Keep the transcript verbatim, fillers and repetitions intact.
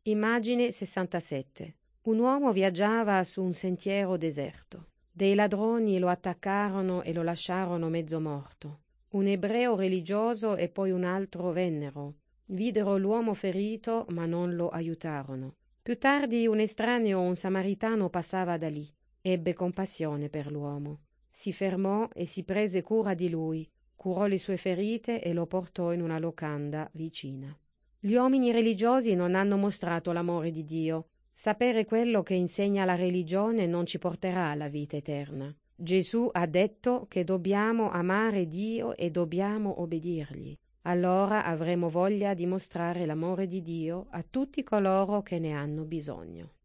Immagine sessantasette. Un uomo viaggiava su un sentiero deserto. Dei ladroni lo attaccarono e lo lasciarono mezzo morto. Un ebreo religioso e poi un altro vennero. Videro l'uomo ferito, ma non lo aiutarono. Più tardi un estraneo, un samaritano, passava da lì. Ebbe compassione per l'uomo. Si fermò e si prese cura di lui, curò le sue ferite e lo portò in una locanda vicina. Gli uomini religiosi non hanno mostrato l'amore di Dio. Sapere quello che insegna la religione non ci porterà alla vita eterna. Gesù ha detto che dobbiamo amare Dio e dobbiamo obbedirgli. Allora avremo voglia di mostrare l'amore di Dio a tutti coloro che ne hanno bisogno.